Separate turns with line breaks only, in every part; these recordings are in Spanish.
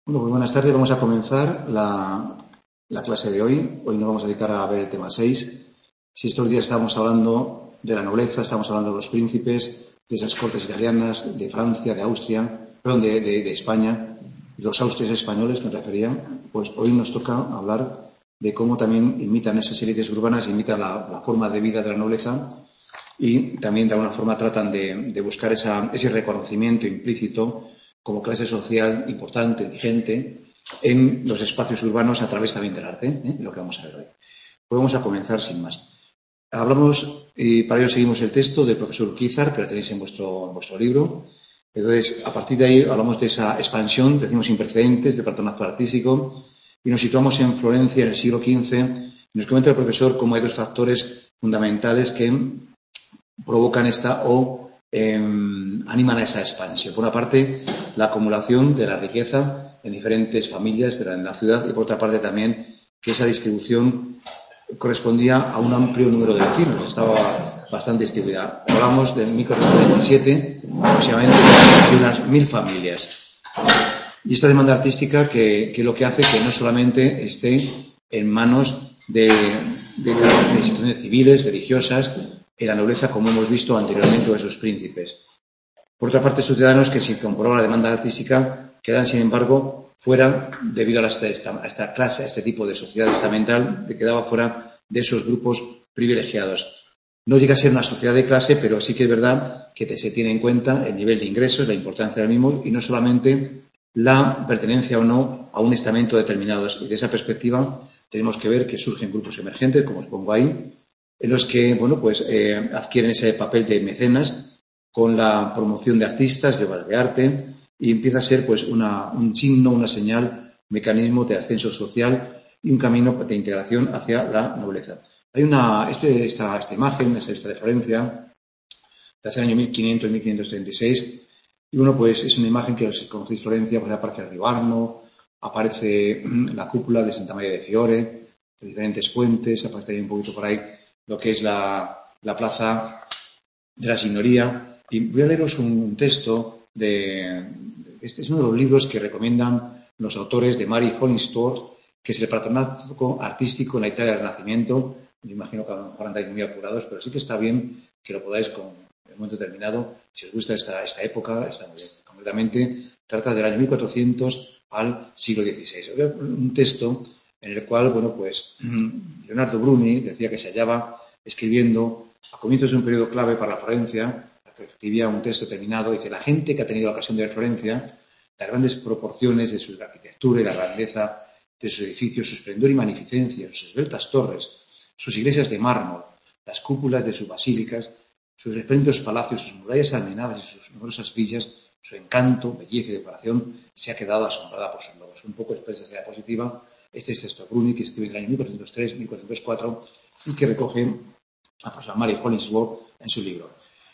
Bueno, pues buenas tardes. Vamos a comenzar la clase de hoy. Hoy nos vamos a dedicar a ver el tema 6. Si estos días estábamos hablando de la nobleza, estamos hablando de los príncipes, de esas cortes italianas, de Francia, de Austria, perdón, de España, y los austrias españoles que me referían, pues hoy nos toca hablar de cómo también imitan esas élites urbanas, imitan la forma de vida de la nobleza y también de alguna forma tratan de buscar ese reconocimiento implícito como clase social importante, vigente, en los espacios urbanos a través también del arte, lo que vamos a ver hoy. Pues vamos a comenzar sin más. Hablamos, y para ello seguimos el texto del profesor Urquizar, que lo tenéis en vuestro libro. Entonces, a partir de ahí hablamos de esa expansión, decimos sin precedentes, del patronato artístico, y nos situamos en Florencia en el siglo XV. Y nos comenta el profesor cómo hay dos factores fundamentales que provocan animan a esa expansión. Por una parte, la acumulación de la riqueza en diferentes familias de la ciudad y por otra parte también que esa distribución correspondía a un amplio número de vecinos, estaba bastante distribuida. Hablamos de 1427, aproximadamente de unas 1000 familias. Y esta demanda artística que lo que hace que no solamente esté en manos de instituciones civiles, religiosas, en la nobleza, como hemos visto anteriormente, o esos príncipes. Por otra parte, ciudadanos que, sin comprobar la demanda artística, quedan, sin embargo, fuera, debido a esta clase, a este tipo de sociedad estamental, que quedaba fuera de esos grupos privilegiados. No llega a ser una sociedad de clase, pero sí que es verdad que se tiene en cuenta el nivel de ingresos, la importancia del mismo, y no solamente la pertenencia o no a un estamento determinado. Y de esa perspectiva tenemos que ver que surgen grupos emergentes, como os pongo ahí, en los que, adquieren ese papel de mecenas con la promoción de artistas y obras de arte y empieza a ser, un signo, una señal, un mecanismo de ascenso social y un camino de integración hacia la nobleza. Hay esta imagen, esta de Florencia, de hace el año 1500 y 1536 y es una imagen que, si conocéis Florencia, aparece el río Arno, aparece la cúpula de Santa María de Fiore, de diferentes puentes, aparece ahí un poquito por ahí lo que es la plaza de la Signoría. Y voy a leeros un texto este es uno de los libros que recomiendan los autores de Mary Hollingsworth, que es el patronato artístico en la Italia del Renacimiento. Me imagino que a lo mejor andáis muy apurados, pero sí que está bien que lo podáis en un momento determinado. Si os gusta esta época, está muy bien. Concretamente, trata del año 1400 al siglo XVI. Un texto en el cual, Leonardo Bruni decía que se hallaba escribiendo a comienzos de un periodo clave para Florencia, escribía un texto terminado, dice: la gente que ha tenido la ocasión de ver Florencia, las grandes proporciones de su arquitectura y la grandeza de sus edificios, su esplendor y magnificencia, sus esbeltas torres, sus iglesias de mármol, las cúpulas de sus basílicas, sus espléndidos palacios, sus murallas almenadas y sus numerosas villas, su encanto, belleza y decoración, se ha quedado asombrada por sus logros. Un poco expresa esa diapositiva. Este es texto de Bruni, que escribe en el año 1403-1404 y que recoge a profesora Mary Hollingsworth en su libro.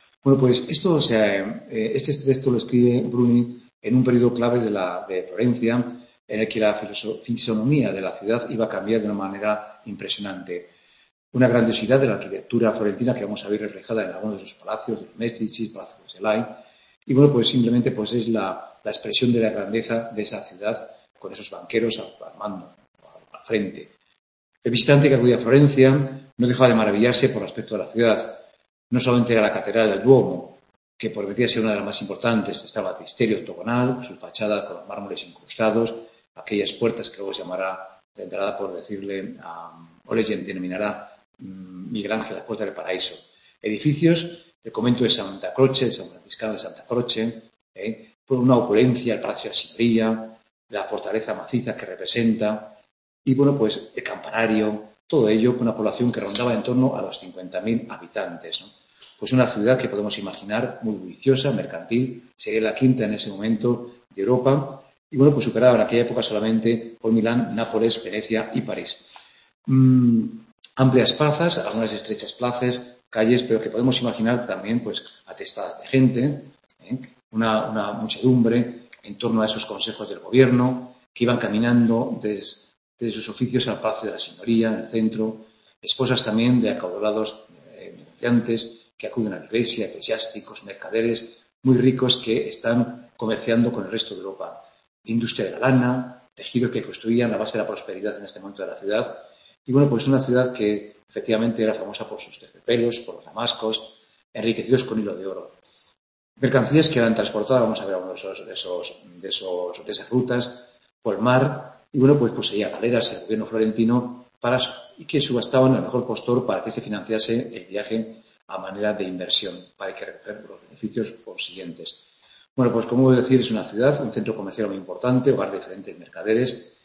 Este texto lo escribe Bruni en un periodo clave de Florencia, en el que la fisonomía de la ciudad iba a cambiar de una manera impresionante. Una grandiosidad de la arquitectura florentina que vamos a ver reflejada en algunos de sus palacios, de los Médici, Palacio de Celay. Y simplemente es la expresión de la grandeza de esa ciudad, con esos banqueros al mando, al frente. El visitante que acudía a Florencia no dejaba de maravillarse por el aspecto de la ciudad. No solamente era la catedral del Duomo, que prometía ser una de las más importantes, estaba el baptisterio octogonal, su fachada con los mármoles incrustados, aquellas puertas que luego se llamará de entrada por decirle o les denominará Miguel Ángel, la puerta del paraíso. Edificios del convento de Santa Croce, de San Franciscano de Santa Croce, por una opulencia, el Palacio de la Signoría, la fortaleza maciza que representa, y el campanario, todo ello con una población que rondaba en torno a los 50.000 habitantes, ¿no? Pues una ciudad que podemos imaginar muy bulliciosa, mercantil, sería la quinta en ese momento de Europa, y superada en aquella época solamente por Milán, Nápoles, Venecia y París. Amplias plazas, algunas estrechas plazas, calles, pero que podemos imaginar también atestadas de gente, una muchedumbre en torno a esos consejos del gobierno, que iban caminando desde sus oficios al Palacio de la Signoría, en el centro, esposas también de acaudalados negociantes que acuden a la iglesia, eclesiásticos, mercaderes muy ricos que están comerciando con el resto de Europa. industria de la lana, tejidos que construían la base de la prosperidad en este momento de la ciudad. Y bueno, pues una ciudad que efectivamente era famosa por sus terciopelos, por los damascos, enriquecidos con hilo de oro. Mercancías que eran transportadas, vamos a ver algunos de esas rutas, por el mar, y bueno, pues poseía galeras el gobierno florentino y que subastaban al mejor postor para que se financiase el viaje a manera de inversión, para que recoger los beneficios consiguientes. Bueno, pues como voy a decir, es una ciudad, un centro comercial muy importante, hogar de diferentes mercaderes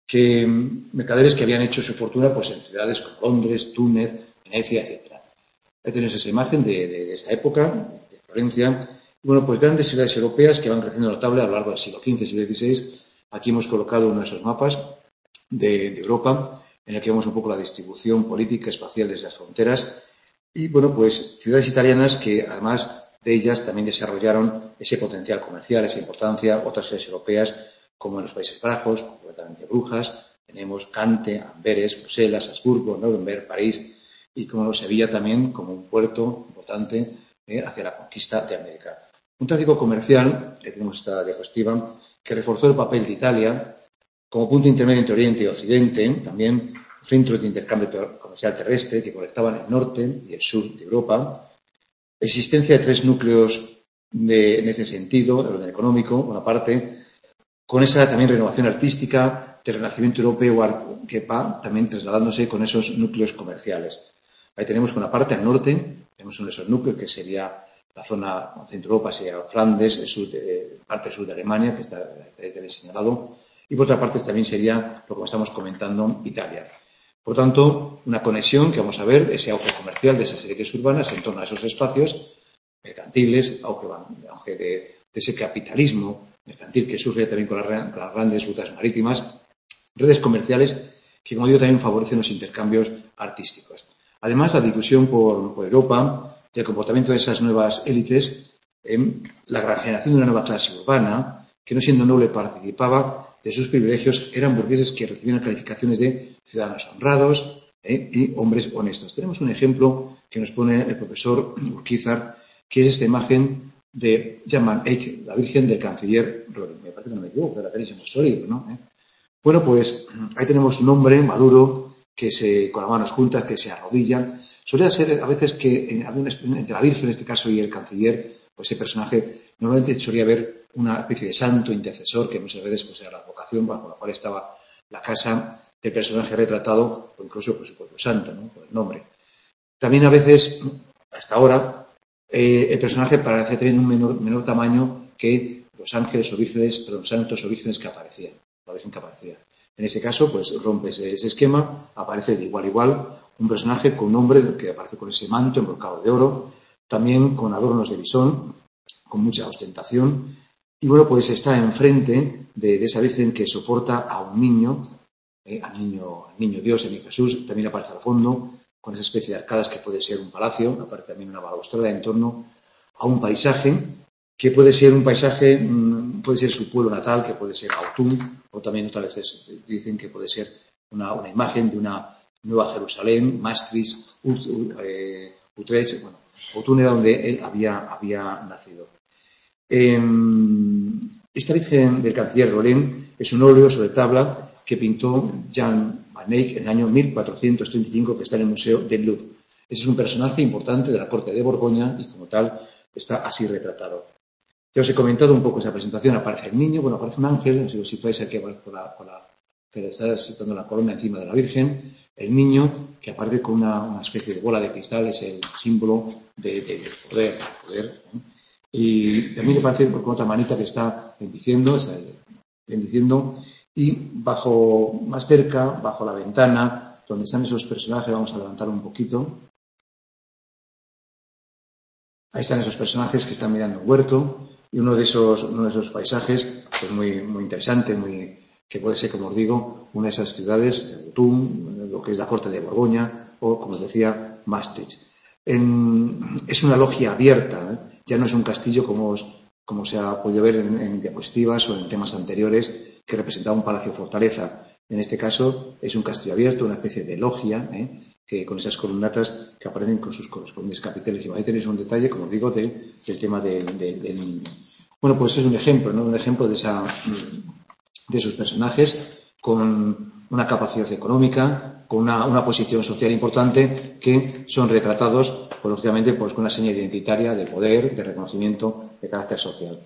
que habían hecho su fortuna pues en ciudades como Londres, Túnez, Venecia, etcétera. Ahí tenéis esa imagen de esa época, de Florencia. Y bueno, pues grandes ciudades europeas que van creciendo notable a lo largo del siglo XV, siglo XVI. Aquí hemos colocado uno de esos mapas de Europa, en el que vemos un poco la distribución política, espacial desde las fronteras. Y bueno, pues ciudades italianas que además de ellas también desarrollaron ese potencial comercial, esa importancia, otras ciudades europeas como en los Países Bajos, concretamente Brujas, tenemos Cante, Amberes, Bruselas, Habsburgo, Nuremberg, París y como Sevilla también como un puerto importante hacia la conquista de América. Un tráfico comercial, tenemos esta diapositiva, que reforzó el papel de Italia como punto intermedio entre Oriente y Occidente, también centros de intercambio comercial terrestre que conectaban el norte y el sur de Europa. Existencia de tres núcleos en ese sentido, el orden económico, por una parte, con esa también renovación artística del Renacimiento europeo que va también trasladándose con esos núcleos comerciales. Ahí tenemos por una parte al norte, tenemos uno de esos núcleos que sería la zona centro Europa, sería Flandes, parte sur de Alemania, que está señalado, y por otra parte también sería lo que estamos comentando, Italia. Por tanto, una conexión que vamos a ver, ese auge comercial de esas élites urbanas en torno a esos espacios mercantiles, auge de ese capitalismo mercantil que surge también con las grandes rutas marítimas, redes comerciales que, como digo, también favorecen los intercambios artísticos. Además, la difusión por Europa del comportamiento de esas nuevas élites, la generación de una nueva clase urbana, que no siendo noble participaba de sus privilegios, eran burgueses que recibían calificaciones de ciudadanos honrados y hombres honestos. Tenemos un ejemplo que nos pone el profesor Urquizar, que es esta imagen de Jan Eyck, la Virgen del canciller Rollin. Me parece que no me equivoco, la tenéis en vuestro libro, ¿no? Bueno, pues ahí tenemos un hombre maduro que con las manos juntas, que se arrodilla. Solía ser a veces que entre la Virgen en este caso y el canciller, pues ese personaje normalmente solía haber una especie de santo intercesor que muchas veces pues, era la vocación bajo la cual estaba la casa del personaje retratado, o incluso por su propio santo, ¿no? Por el nombre. También a veces, hasta ahora, el personaje parece tener un menor tamaño que los ángeles o vírgenes, santos o vírgenes que aparecían, la Virgen que aparecía. En este caso, pues rompe ese esquema, aparece de igual a igual un personaje con un hombre que aparece con ese manto embrocado de oro, también con adornos de visón, con mucha ostentación, y bueno, pues está enfrente de esa Virgen que soporta a un niño, al niño Dios, el niño Jesús, también aparece al fondo, con esa especie de arcadas que puede ser un palacio, aparece también una balaustrada en torno a un paisaje, que puede ser un paisaje, puede ser su pueblo natal, que puede ser Autun, o también otras veces dicen que puede ser una imagen de una Nueva Jerusalén, Maastricht, Utrecht, bueno, Autun era donde él había nacido. Esta Virgen del canciller Rollin es un óleo sobre tabla que pintó Jan van Eyck en el año 1435, que está en el Museo del Louvre. Ese es un personaje importante de la corte de Borgoña y como tal está así retratado. Ya os he comentado un poco esa presentación. Aparece el niño, bueno, aparece un ángel, no sé si podéis aquí aparece que le está situando la corona encima de la Virgen. El niño que aparece con una especie de bola de cristal, es el símbolo del poder. Y también aparece con otra manita que está bendiciendo, y más cerca, bajo la ventana, donde están esos personajes, vamos a adelantar un poquito. Ahí están esos personajes que están mirando un huerto y uno de esos paisajes, pues muy, muy interesante, que puede ser, como os digo, una de esas ciudades, Autun, lo que es la corte de Borgoña, o, como os decía, Maastricht. Es una logia abierta, ya no es un castillo como se ha podido ver en diapositivas o en temas anteriores, que representaba un palacio fortaleza. En este caso es un castillo abierto, una especie de logia, que con esas columnatas que aparecen con sus correspondientes capiteles. Y ahí tenéis un detalle, como os digo, del tema del niño. Bueno, pues es un ejemplo, ¿no? Un ejemplo de esa de sus personajes con una capacidad económica, con una posición social importante, que son retratados, pues, lógicamente, pues, con una seña identitaria de poder, de reconocimiento, de carácter social.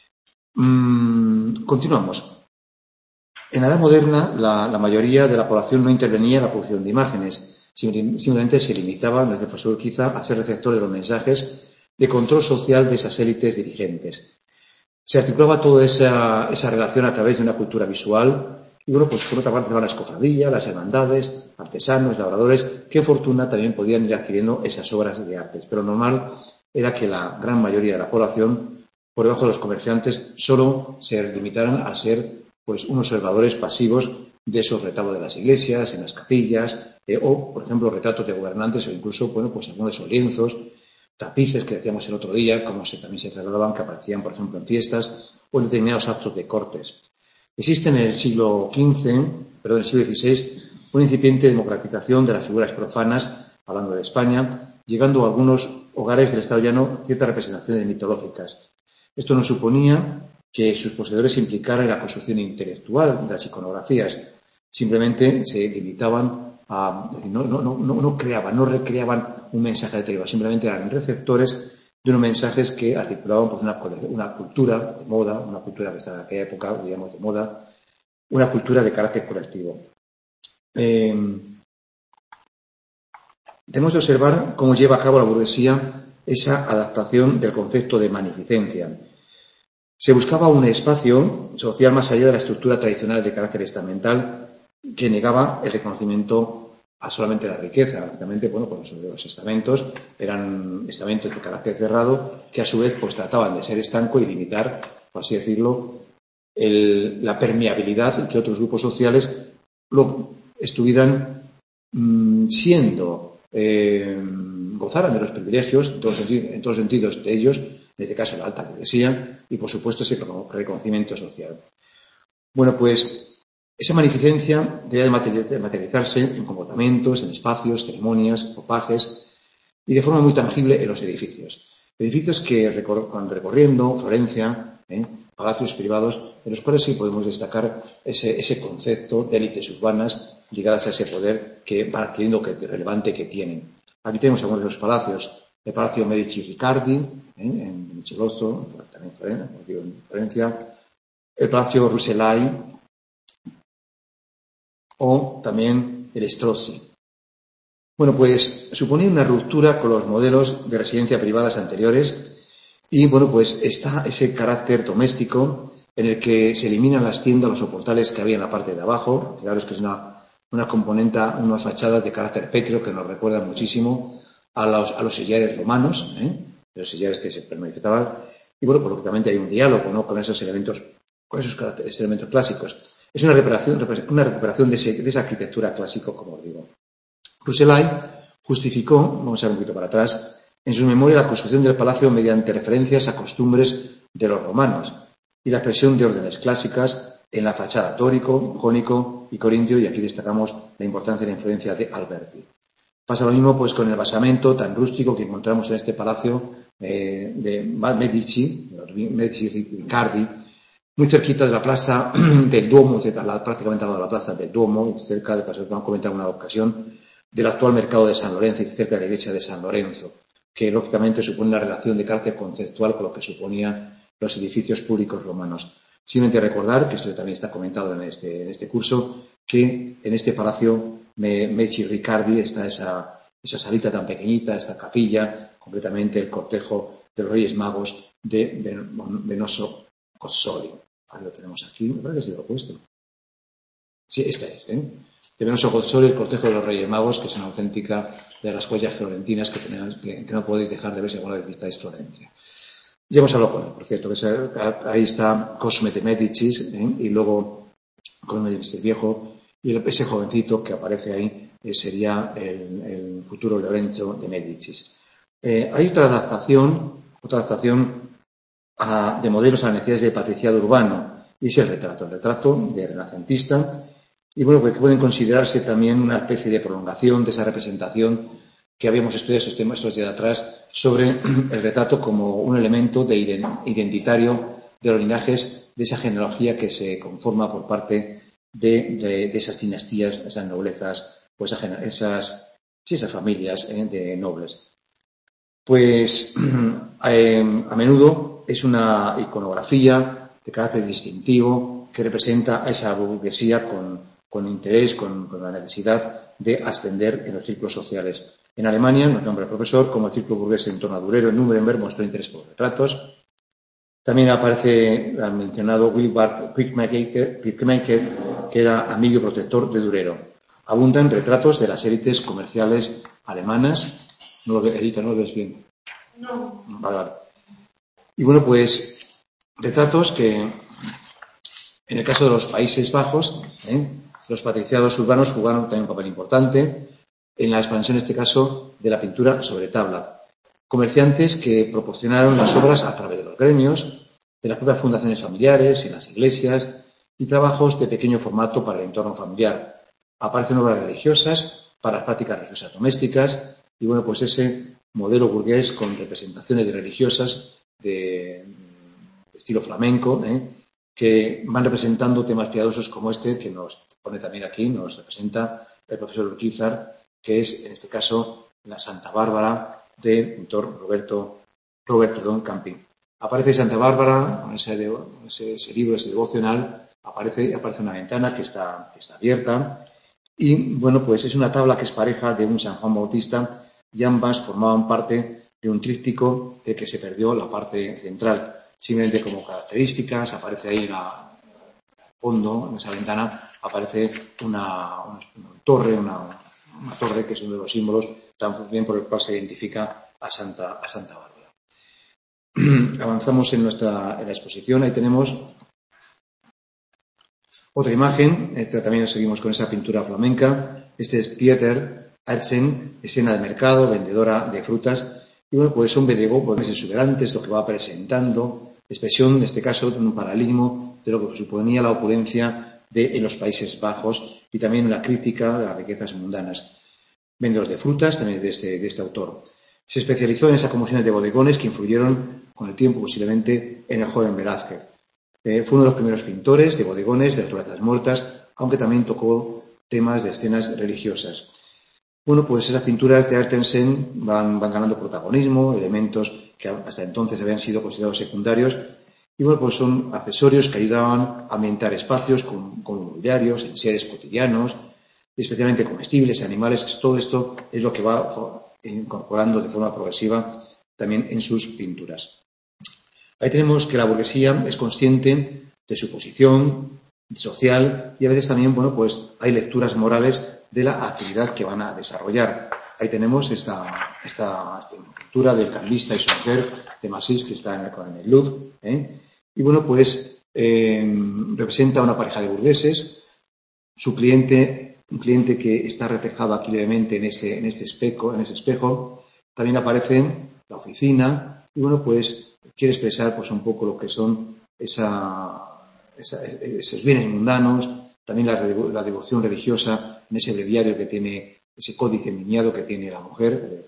Continuamos. En la Edad Moderna, la mayoría de la población no intervenía en la producción de imágenes, simplemente se limitaba, desde el profesor quizá, a ser receptor de los mensajes de control social de esas élites dirigentes. Se articulaba toda esa relación a través de una cultura visual y, bueno, pues por otra parte estaban las cofradías, las hermandades, artesanos, labradores, que fortuna también podían ir adquiriendo esas obras de arte. Pero lo normal era que la gran mayoría de la población, por debajo de los comerciantes, solo se limitaran a ser, pues, unos observadores pasivos de esos retablos de las iglesias, en las capillas, o, por ejemplo, retratos de gobernantes o incluso, bueno, pues algunos de esos lienzos, tapices que decíamos el otro día, como también se trasladaban, que aparecían, por ejemplo, en fiestas o en determinados actos de cortes. Existe en el siglo XVI, una incipiente democratización de las figuras profanas, hablando de España, llegando a algunos hogares del Estado llano ciertas representaciones mitológicas. Esto no suponía que sus poseedores se implicaran en la construcción intelectual de las iconografías. Simplemente se limitaban a, no creaban, no recreaban un mensaje determinado, simplemente eran receptores de unos mensajes que articulaban, pues, una cultura de moda, una cultura que estaba en aquella época, digamos, de moda, una cultura de carácter colectivo. Tenemos que observar cómo lleva a cabo la burguesía esa adaptación del concepto de magnificencia. Se buscaba un espacio social más allá de la estructura tradicional de carácter estamental que negaba el reconocimiento a solamente la riqueza. Lógicamente, bueno, pues los estamentos eran estamentos de carácter cerrado que a su vez, pues, trataban de ser estanco y limitar, por así decirlo, la permeabilidad y que otros grupos sociales estuvieran gozaran de los privilegios en todos los sentidos de ellos, en este caso la alta burguesía, y por supuesto ese reconocimiento social. Bueno, pues esa magnificencia debe materializarse en comportamientos, en espacios, ceremonias, ropajes y de forma muy tangible en los edificios. Edificios que, cuando recorriendo Florencia, palacios privados, en los cuales sí podemos destacar ese concepto de élites urbanas ligadas a ese poder que van adquiriendo relevante que tienen. Aquí tenemos algunos de los palacios. El Palacio Medici Riccardi, en Michelozzo, también en Florencia. El Palacio Rucellai, o también el Strozzi. Bueno, pues suponía una ruptura con los modelos de residencia privadas anteriores y, bueno, pues está ese carácter doméstico en el que se eliminan las tiendas, los soportales que había en la parte de abajo. Fijaros que es una componente, unas fachadas de carácter pétreo que nos recuerdan muchísimo a los sillares romanos, los sillares que se manifestaban. Y, bueno, pues lógicamente hay un diálogo, ¿no?, con esos elementos clásicos. Es una recuperación de esa arquitectura clásica, como os digo. Rucellai justificó, vamos a ver un poquito para atrás, en su memoria la construcción del palacio mediante referencias a costumbres de los romanos y la expresión de órdenes clásicas en la fachada dórico, jónico y corintio, y aquí destacamos la importancia de la influencia de Alberti. Pasa lo mismo, pues, con el basamento tan rústico que encontramos en este palacio de Medici Riccardi, muy cerquita de la plaza del Duomo, prácticamente al lado de la plaza del Duomo, cerca de, como hemos comentado en una ocasión, del actual mercado de San Lorenzo y cerca de la iglesia de San Lorenzo, que lógicamente supone una relación de carácter conceptual con lo que suponían los edificios públicos romanos. Simplemente recordar, que esto también está comentado en este curso, que en este palacio Medici Riccardi está esa salita tan pequeñita, esta capilla, completamente el cortejo de los Reyes Magos de Venoso Gozzoli. Ahí lo tenemos aquí, me parece que se lo he puesto. Sí, esta es, De Venoso Gozzoli, el cortejo de los Reyes Magos, que es una auténtica de las joyas florentinas que no podéis dejar de ver si alguna vez visitáis Florencia. Ya hemos hablado con él, por cierto, ahí está Cosme de Medicis, y luego Cosme el Viejo, y ese jovencito que aparece ahí sería el futuro Lorenzo de Medicis. Hay otra adaptación de modelos a las necesidades de patriciado urbano, y es el retrato de renacentista, y bueno, que pueden considerarse también una especie de prolongación de esa representación que habíamos estudiado estos días atrás sobre el retrato como un elemento identitario de los linajes de esa genealogía que se conforma por parte de esas dinastías, esas noblezas, pues esas familias de nobles. Pues a menudo es una iconografía de carácter distintivo que representa a esa burguesía con interés, con la necesidad de ascender en los círculos sociales. En Alemania, nos nombra el profesor, como el círculo burgués en torno a Durero en Nuremberg mostró interés por retratos. También aparece el mencionado Wilbard Pirkmaker, que era amigo y protector de Durero. Abundan retratos de las élites comerciales alemanas. Erika, ¿no lo ves bien?
No.
Vale. Y bueno, pues retratos que, en el caso de los Países Bajos, los patriciados urbanos jugaron también un papel importante en la expansión, en este caso, de la pintura sobre tabla. Comerciantes que proporcionaron las obras a través de los gremios, de las propias fundaciones familiares, en las iglesias y trabajos de pequeño formato para el entorno familiar. Aparecen obras religiosas para las prácticas religiosas domésticas y, bueno, pues ese modelo burgués con representaciones religiosas de estilo flamenco, que van representando temas piadosos como este que nos pone también aquí, nos representa el profesor Urquizar, que es, en este caso, la Santa Bárbara del pintor Roberto Don Campi. Aparece Santa Bárbara, en ese libro, ese devocional, aparece una ventana que está abierta y, bueno, pues es una tabla que es pareja de un San Juan Bautista y ambas formaban parte de un tríptico de que se perdió la parte central. Simplemente como características, aparece ahí en el fondo, en esa ventana, aparece una torre, una torre que es uno de los símbolos también por el cual se identifica a Santa Bárbara. Avanzamos en la exposición. Ahí tenemos otra imagen. También seguimos con esa pintura flamenca. Este es Pieter Aertsen, escena de mercado, vendedora de frutas. Y bueno, pues son bodegones exuberantes, lo que va presentando, expresión, en este caso, de un paralelismo de lo que suponía la opulencia en los Países Bajos y también la crítica de las riquezas mundanas. Vendedores de frutas, también de este autor. Se especializó en esas comisiones de bodegones que influyeron con el tiempo posiblemente en el joven Velázquez. Fue uno de los primeros pintores de bodegones, de naturalezas muertas, aunque también tocó temas de escenas religiosas. Bueno, pues esas pinturas de Aertsen van ganando protagonismo, elementos que hasta entonces habían sido considerados secundarios, y bueno, pues son accesorios que ayudaban a ambientar espacios como mobiliarios, enseres cotidianos, especialmente comestibles, animales. Todo esto es lo que va incorporando de forma progresiva también en sus pinturas. Ahí tenemos que la burguesía es consciente de su posición social y a veces también, bueno, pues hay lecturas morales de la actividad que van a desarrollar. Ahí tenemos esta pintura del cambista y su mujer de Massis que está en el Louvre. Y bueno, pues representa a una pareja de burgueses, su cliente, un cliente que está reflejado aquí levemente en ese espejo. También aparece la oficina y bueno, pues quiere expresar pues un poco lo que son esos bienes mundanos, también la devoción religiosa en ese breviario que tiene, ese códice miniado que tiene la mujer.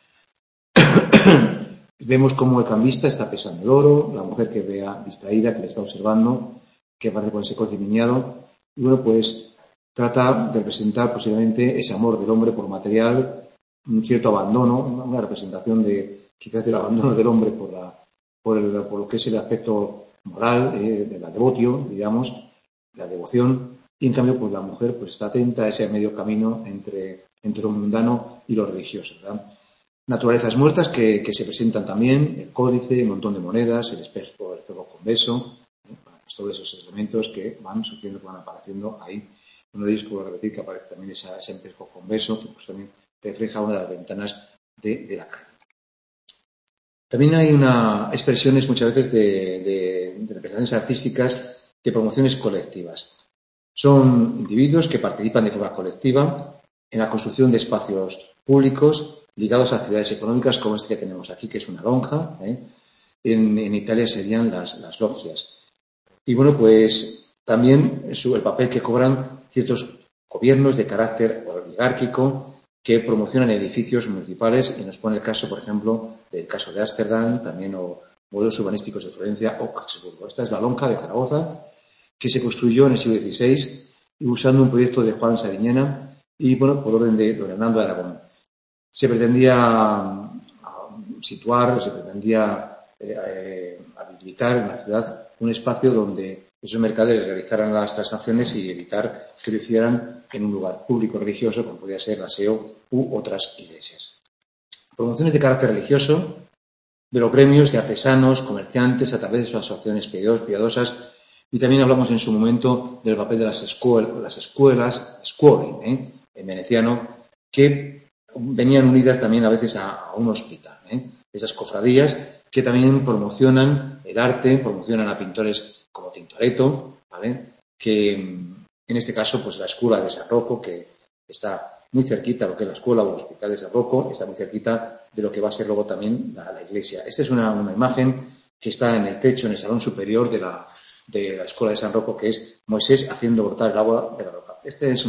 Vemos cómo el cambista está pesando el oro, la mujer que vea distraída, que le está observando, que aparece con ese códice miniado. Y bueno, pues trata de representar posiblemente ese amor del hombre por material, un cierto abandono, una representación quizás del abandono del hombre por lo que es el aspecto moral, de la devotio, digamos, la devoción, y en cambio pues la mujer pues está atenta a ese medio camino entre lo mundano y lo religioso, ¿verdad? Naturalezas muertas que se presentan también, el códice, un montón de monedas, el espejo convexo, pues todos esos elementos que van surgiendo, que van apareciendo ahí. Uno de ellos, puedo repetir, que aparece también ese espejo convexo, que pues también refleja una de las ventanas de la calle. También hay expresiones muchas veces de representaciones artísticas de promociones colectivas. Son individuos que participan de forma colectiva en la construcción de espacios públicos ligados a actividades económicas como este que tenemos aquí, que es una lonja. En Italia serían las logias. Y bueno, pues también el papel que cobran ciertos gobiernos de carácter oligárquico que promocionan edificios municipales, y nos pone el caso, por ejemplo, del caso de Ámsterdam, también o modelos urbanísticos de Florencia o Augsburgo. Esta es la Lonja de Zaragoza, que se construyó en el siglo XVI y usando un proyecto de Juan Sariñena y, bueno, por orden de don Hernando de Aragón. Se pretendía situar, se pretendía habilitar en la ciudad un espacio donde esos mercaderes realizaran las transacciones y evitar que lo hicieran en un lugar público religioso, como podía ser la SEO u otras iglesias. Promociones de carácter religioso de los gremios de artesanos, comerciantes, a través de sus asociaciones piadosas, y también hablamos en su momento del papel de las escuelas, scuole, en veneciano, que venían unidas también a veces a un hospital. Esas cofradías que también promocionan el arte, promocionan a pintores como Tintoretto, ¿vale? Que en este caso, pues la escuela de San Rocco, que está muy cerquita, lo que es la escuela o el hospital de San Rocco, está muy cerquita de lo que va a ser luego también la iglesia. Esta es una imagen que está en el techo, en el salón superior de la escuela de San Rocco, que es Moisés haciendo brotar el agua de la roca. Esta es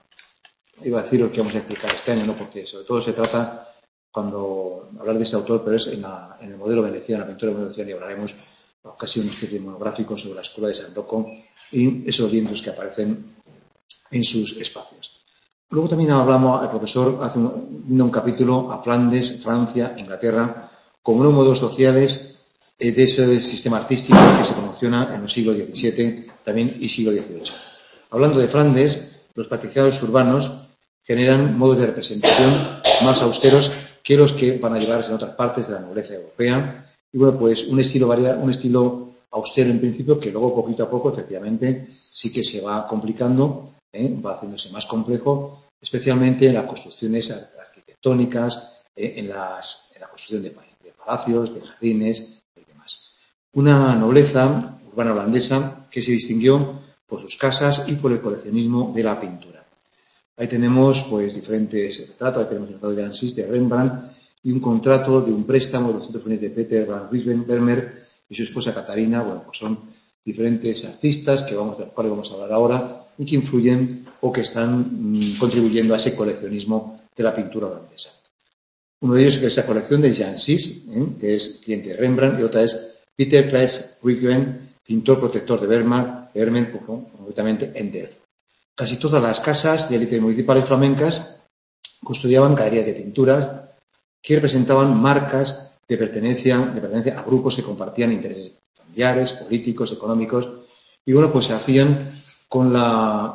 iba a decir lo que vamos a explicar este año, ¿no? Porque sobre todo se trata, cuando hablar de este autor, pero es en el modelo veneciano, en la pintura veneciana, y hablaremos casi una especie de monográfico sobre la escuela de San Rocco y esos lienzos que aparecen en sus espacios. Luego también hablamos, el profesor hace un capítulo a Flandes, Francia, Inglaterra, como unos modelos sociales de ese sistema artístico que se promociona en los siglos XVII también y siglo XVIII. Hablando de Flandes, los patriciados urbanos generan modos de representación más austeros que los que van a llevarse en otras partes de la nobleza europea. Y bueno, pues un estilo austero en principio, que luego poquito a poco efectivamente sí que se va complicando, va haciéndose más complejo, especialmente en las construcciones arquitectónicas, en la construcción de palacios, de jardines y demás. Una nobleza urbana holandesa que se distinguió por sus casas y por el coleccionismo de la pintura. Ahí tenemos pues diferentes retratos, ahí tenemos el retrato de Jan Sis, de Rembrandt, y un contrato de un préstamo de 200 francos de Peter van Riemenberger y su esposa Catarina. Bueno, pues son diferentes artistas de los cuales vamos a hablar ahora y que influyen o que están contribuyendo a ese coleccionismo de la pintura holandesa. Uno de ellos es esa colección de Jan Sis, que es cliente de Rembrandt, y otra es Peter Claes Huygens, pintor protector de Vermeer, concretamente en Delft. Casi todas las casas de élite municipales flamencas custodiaban galerías de pinturas que representaban marcas de pertenencia a grupos que compartían intereses familiares, políticos, económicos, y bueno, pues se hacían con la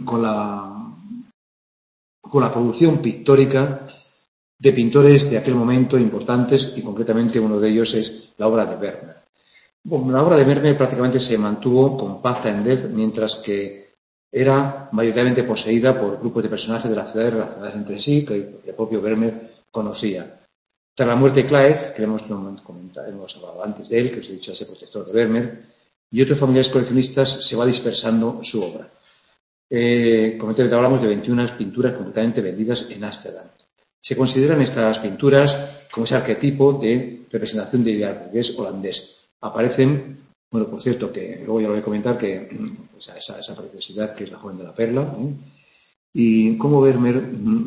producción pictórica de pintores de aquel momento importantes, y concretamente uno de ellos es la obra de Vermeer. Bueno, la obra de Vermeer prácticamente se mantuvo compacta en Delft, mientras que era mayoritariamente poseída por grupos de personajes de las ciudades relacionadas entre sí, que el propio Vermeer conocía. Tras la muerte de Claes, que hemos hablado antes de él, que os he dicho, ese protector de Vermeer, y otros familiares coleccionistas, se va dispersando su obra. Hablamos de 21 pinturas completamente vendidas en Ámsterdam. Se consideran estas pinturas como ese arquetipo de representación de ideal burgués holandés. Aparecen, bueno, por cierto, que luego ya lo voy a comentar, que esa preciosidad que es la joven de la perla, y cómo Vermeer,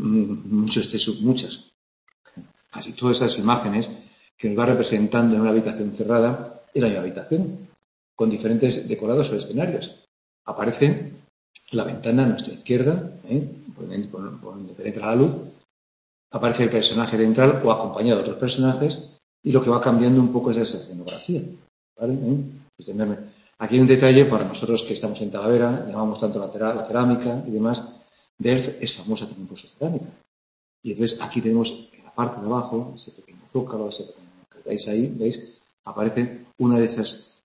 casi todas esas imágenes que nos va representando en una habitación cerrada, en la misma habitación, con diferentes decorados o escenarios. Aparece la ventana a nuestra izquierda, por donde penetra la luz, aparece el personaje central o acompañado de otros personajes, y lo que va cambiando un poco es esa escenografía, ¿vale? Aquí hay un detalle para nosotros que estamos en Talavera, llamamos tanto la cerámica y demás. Delft es famosa también por su cerámica. Y entonces aquí tenemos en la parte de abajo, ese pequeño zócalo, ese pequeño que veis ahí, ¿veis? Aparece una de esas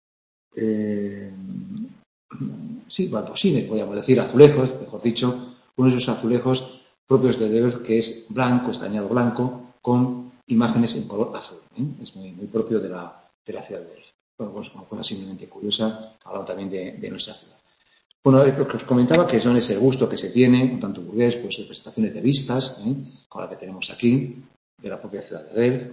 baldosines, podríamos decir, azulejos, mejor dicho, uno de esos azulejos propios de Delft, que es blanco, estañado blanco, con imágenes en color azul. Es muy, muy propio de la ciudad de Delft. Bueno, pues como cosa simplemente curiosa, hablamos también de nuestra ciudad. Bueno, lo que os comentaba, que son ese gusto que se tiene, un tanto burgués, pues representaciones de vistas, como la que tenemos aquí, de la propia ciudad de Delft.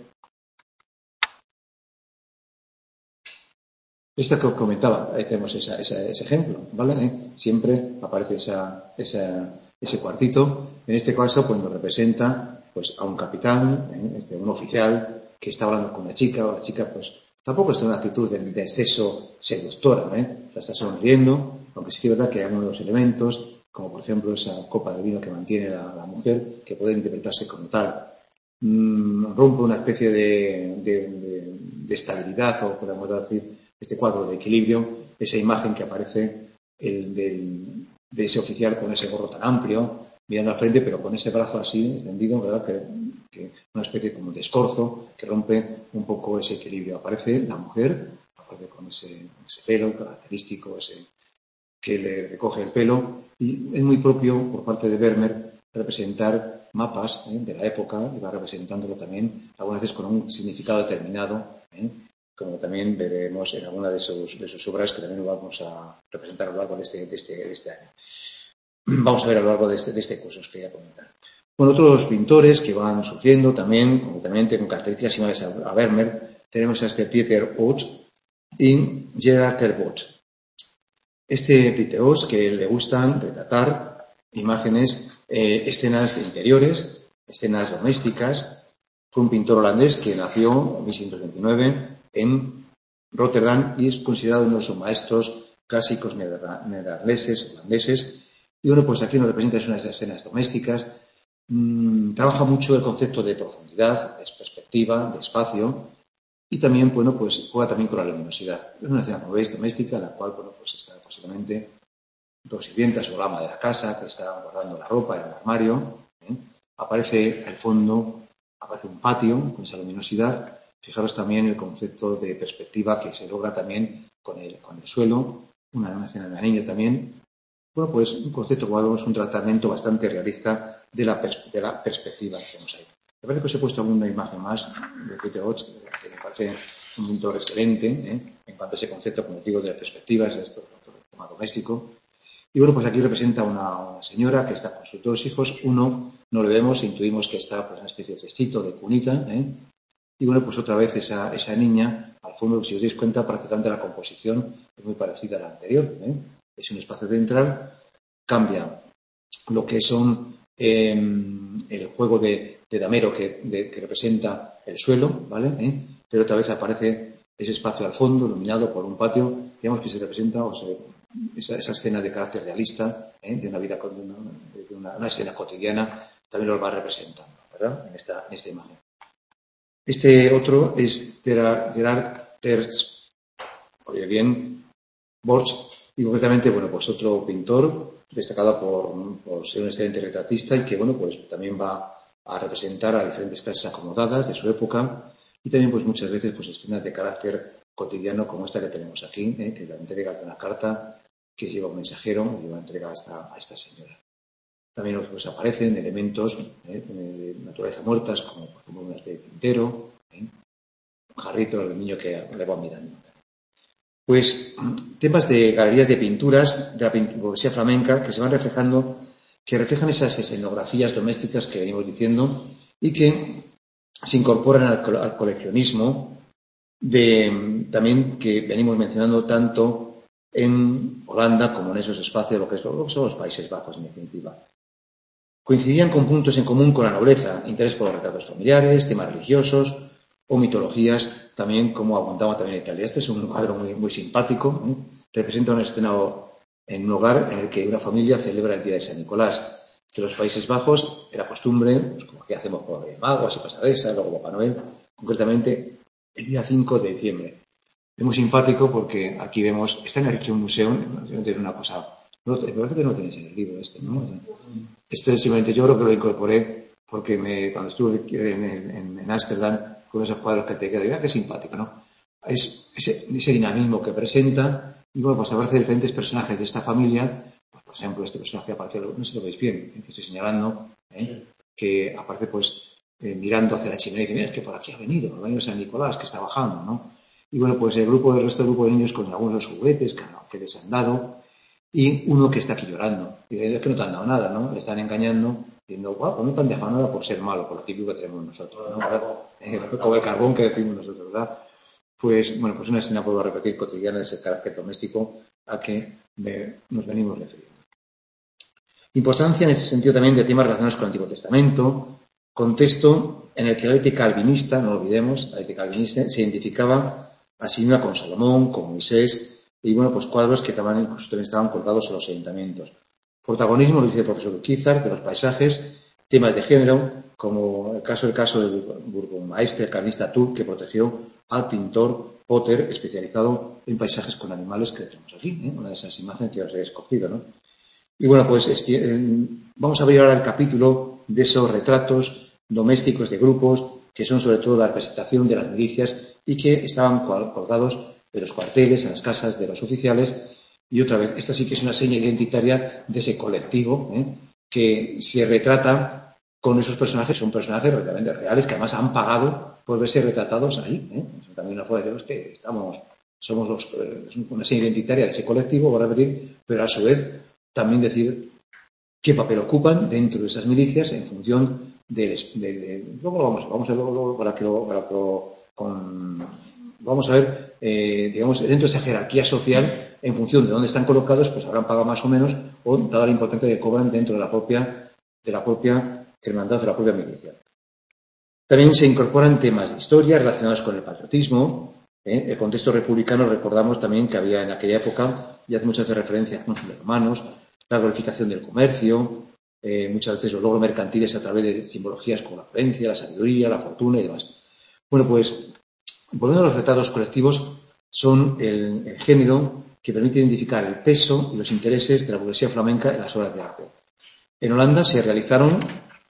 Esta que os comentaba, ahí tenemos ese ejemplo, ¿vale? Siempre aparece ese cuartito. En este caso, pues nos representa pues a un capitán, un oficial que está hablando con una chica, o la chica pues Tampoco es una actitud de exceso seductora, La está sonriendo, aunque sí que es verdad que hay algunos elementos, como por ejemplo esa copa de vino que mantiene la mujer, que puede interpretarse como tal. Rompe una especie de estabilidad, o podemos decir, este cuadro de equilibrio, esa imagen que aparece de ese oficial con ese gorro tan amplio, mirando al frente, pero con ese brazo así extendido, ¿verdad? Que una especie como de escorzo que rompe un poco ese equilibrio. Aparece la mujer, aparece con ese pelo característico, ese que le recoge el pelo, y es muy propio por parte de Vermeer representar mapas de la época, y va representándolo también algunas veces con un significado determinado, como también veremos en alguna de sus obras, que también lo vamos a representar a lo largo de este año. Vamos a ver a lo largo de este curso, os quería comentar. Bueno, otros pintores que van surgiendo también, concretamente con características similares a Vermeer, tenemos a este Pieter Ott y Gerard ter Bos. Este Pieter Ott, que le gustan retratar imágenes, escenas de interiores, escenas domésticas. Fue un pintor holandés que nació en 1629 en Rotterdam y es considerado uno de sus maestros clásicos neerlandeses, holandeses. Y bueno, pues aquí nos representa unas escenas domésticas. Trabaja mucho el concepto de profundidad, de perspectiva, de espacio, y también, bueno, pues juega también con la luminosidad. Es una escena, como veis, doméstica, en la cual, bueno, pues está básicamente dos sirvientas o la ama de la casa que está guardando la ropa en el armario. Aparece al fondo, aparece un patio con esa luminosidad. Fijaros también el concepto de perspectiva que se logra también con el suelo. Una escena de una niña también. Bueno, pues un concepto, como vemos, un tratamiento bastante realista de la perspectiva que tenemos ahí. Me parece que os he puesto alguna imagen más de Pieter Ott, que me parece un pintor excelente, en cuanto a ese concepto, como digo, de la perspectiva, es esto, el tema doméstico. Y bueno, pues aquí representa una señora que está con sus dos hijos. Uno no lo vemos, intuimos que está pues, en una especie de cestito, de cunita. Y bueno, pues otra vez esa niña, al fondo, si os dais cuenta, prácticamente la composición es muy parecida a la anterior. Es un espacio central, cambia lo que son el juego de damero que representa el suelo, ¿vale? Pero otra vez aparece ese espacio al fondo, iluminado por un patio, digamos que se representa esa escena de carácter realista, de una vida, de una escena cotidiana, también lo va representando, ¿verdad? En esta imagen. Este otro es Gerard ter Bos, y concretamente, bueno, pues otro pintor destacado por ser un excelente retratista y que, bueno, pues también va a representar a diferentes clases acomodadas de su época y también, pues muchas veces, pues escenas de carácter cotidiano como esta que tenemos aquí, que la entrega de una carta que lleva un mensajero y la entrega a esta señora. También pues, aparecen elementos de naturaleza muertas, como por ejemplo una especie de tintero, un jarrito, el niño que le va mirando. Pues temas de galerías de pinturas de la poesía flamenca que se van reflejando, que reflejan esas escenografías domésticas que venimos diciendo y que se incorporan al coleccionismo también que venimos mencionando tanto en Holanda como en esos espacios, lo que son los Países Bajos en definitiva. Coincidían con puntos en común con la nobleza, interés por los retratos familiares, temas religiosos o mitologías, también como apuntaba también Italia. Este es un cuadro muy, muy simpático, representa una escena en un hogar en el que una familia celebra el día de San Nicolás, que en los Países Bajos era costumbre, pues como aquí hacemos con los magos y cosas de esas, luego Papá Noel, concretamente el día 5 de diciembre. Es muy simpático porque aquí vemos, está en el museo, no tiene una cosa, me parece que no tenéis en el libro ¿no? Este simplemente yo creo que lo incorporé porque cuando estuve en Ámsterdam con esos cuadros que te quedan, mira qué simpático, ¿no? Es ese dinamismo que presenta y bueno, pues aparecen diferentes personajes de esta familia, pues, por ejemplo, este personaje aparece, no sé si lo veis bien, que estoy señalando, que aparece pues mirando hacia la chimenea y dice, mira, es que por aquí ha venido San Nicolás, que está bajando, ¿no? Y bueno, pues el resto del grupo de niños con algunos de los juguetes que les han dado y uno que está aquí llorando. Y dice, es que no te han dado nada, ¿no? Le están engañando diciendo, guau, pues no te han dejado nada por ser malo, por lo típico que tenemos nosotros, ¿no? Como el carbón que decimos nosotros, ¿verdad? Pues, bueno, pues una escena, puedo repetir, cotidiana de ese carácter doméstico al que nos venimos refiriendo. Importancia en ese sentido también de temas relacionados con el Antiguo Testamento, contexto en el que la ética calvinista, no lo olvidemos, la ética calvinista se identificaba así con Salomón, con Moisés, y bueno, pues cuadros que también, incluso también estaban colgados en los ayuntamientos. Protagonismo, lo dice el profesor Urquizar, de los paisajes, temas de género, como el caso del burgomaestre carlista Turk, que protegió al pintor Potter, especializado en paisajes con animales, que tenemos aquí, una de esas imágenes que os he escogido, ¿no? Y bueno, pues vamos a ver ahora el capítulo de esos retratos domésticos de grupos, que son sobre todo la representación de las milicias y que estaban colgados de los cuarteles, en las casas de los oficiales. Y otra vez, esta sí que es una seña identitaria de ese colectivo, que se retrata con esos personajes, son personajes realmente reales, que además han pagado por verse retratados ahí. También una forma de decir que somos una seña identitaria de ese colectivo, voy a repetir, pero a su vez también decir qué papel ocupan dentro de esas milicias en función luego lo vamos a ver luego vamos a ver, digamos, dentro de esa jerarquía social, en función de dónde están colocados, pues habrán pagado más o menos, o dada la importancia que cobran dentro de la propia hermandad, de la propia milicia. También se incorporan temas de historia relacionados con el patriotismo. El contexto republicano, recordamos también que había en aquella época, y hace muchas referencias a cónsules romanos, la glorificación del comercio, muchas veces los logros mercantiles a través de simbologías como la prudencia, la sabiduría, la fortuna y demás. Bueno, pues, volviendo a los retratos colectivos, son el género que permite identificar el peso y los intereses de la burguesía flamenca en las obras de arte. En Holanda se realizaron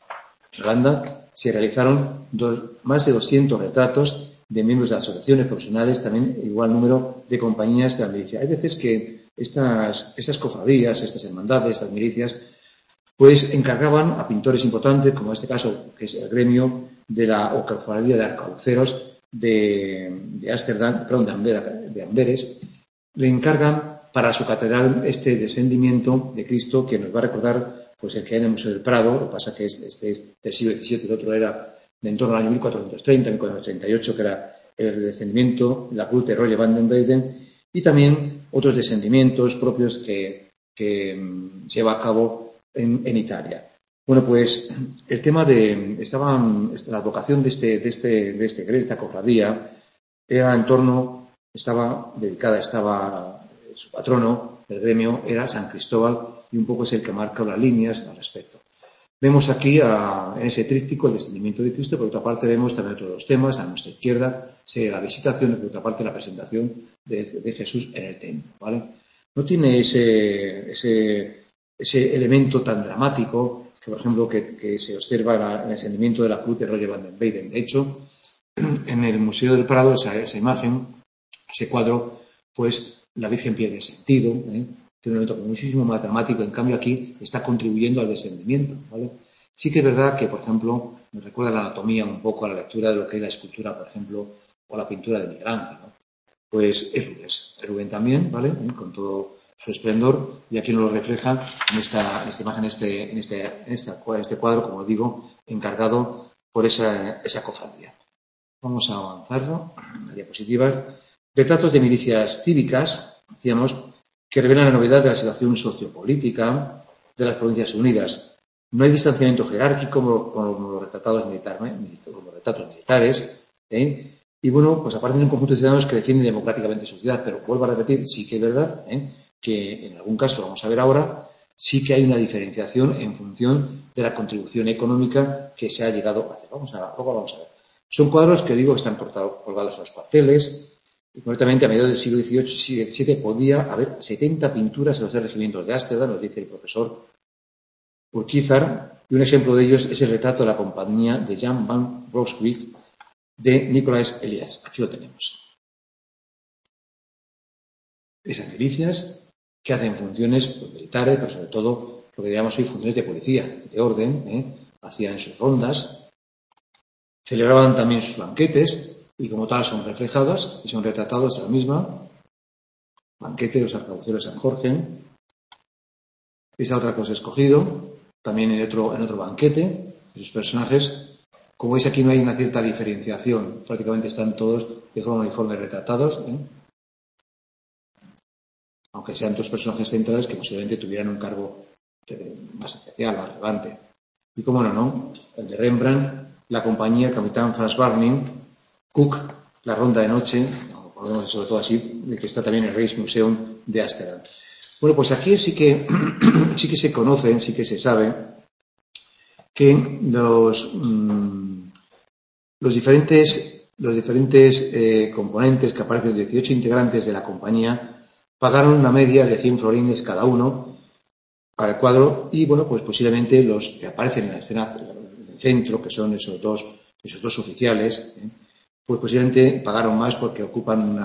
más de 200 retratos de miembros de las asociaciones profesionales, también igual número de compañías de la milicia. Hay veces que estas cofradías, estas hermandades, estas milicias, pues encargaban a pintores importantes, como en este caso, que es el gremio de la cofradía de arcabuceros de Ámsterdam, perdón, de Amberes, le encargan para su catedral este descendimiento de Cristo que nos va a recordar pues el que hay en el Museo del Prado. Lo que pasa que este es del siglo XVII, el otro era de en torno al año 1430, 1438, que era el descendimiento de la cruz de Roger van den Weyden, y también otros descendimientos propios que se lleva a cabo en Italia. Bueno, pues el tema la vocación de esta cofradía era su patrono, el gremio, era San Cristóbal, y un poco es el que marca las líneas al respecto. Vemos aquí en ese tríptico el descendimiento de Cristo, por otra parte vemos también otros dos temas, a nuestra izquierda sería la visitación y por otra parte la presentación de Jesús en el templo, ¿vale? No tiene ese elemento tan dramático que, por ejemplo, que se observa en el descendimiento de la cruz de Roger van den Weyden. De hecho, en el Museo del Prado, esa imagen, ese cuadro, pues la Virgen pierde sentido, tiene un elemento muchísimo más dramático, en cambio aquí está contribuyendo al descendimiento, ¿vale? Sí que es verdad que, por ejemplo, me recuerda la anatomía un poco a la lectura de lo que es la escultura, por ejemplo, o la pintura de Miguel Ángel, ¿no? Pues es Rubén también, ¿vale? Con todo su esplendor, y aquí nos lo refleja en esta imagen, en este cuadro, como digo, encargado por esa cofradía. Vamos a avanzarlo, las diapositivas. Retratos de milicias cívicas, decíamos, que revelan la novedad de la situación sociopolítica de las Provincias Unidas. No hay distanciamiento jerárquico como los retratos militares, y bueno, pues aparecen un conjunto de ciudadanos que defienden democráticamente su ciudad, pero vuelvo a repetir, sí que es verdad, que en algún caso, lo vamos a ver ahora, sí que hay una diferenciación en función de la contribución económica que se ha llegado a hacer. Luego vamos a ver. Son cuadros que digo que están colgados en los cuarteles, y concretamente a mediados del siglo XVIII podía haber 70 pinturas en los 3 regimientos de Ámsterdam, nos dice el profesor Urquizar, y un ejemplo de ellos es el retrato de la compañía de Jan van Brunswick de Nicolaas Elias. Aquí lo tenemos. Esas milicias que hacen funciones militares, pero sobre todo lo que llamamos hoy funciones de policía, de orden, hacían sus rondas, celebraban también sus banquetes, y como tal son reflejadas y son retratadas en la misma. Banquete de los arcabuceros de San Jorge. Esa otra cosa he escogido, también en otro banquete, los personajes. Como veis, aquí no hay una cierta diferenciación, prácticamente están todos de forma uniforme retratados, aunque sean dos personajes centrales que posiblemente tuvieran un cargo más especial, más relevante. Y como no, el de Rembrandt, la compañía Capitán Frans Barning, Cook, la ronda de noche, podemos sobre todo así, de que está también el Rijksmuseum de Ámsterdam. Bueno, pues aquí sí que se conoce, sí que se sabe que los diferentes componentes que aparecen, 18 integrantes de la compañía, pagaron una media de 100 florines cada uno para el cuadro y, bueno, pues posiblemente los que aparecen en la escena en el centro, que son esos dos oficiales, pues posiblemente pagaron más porque ocupan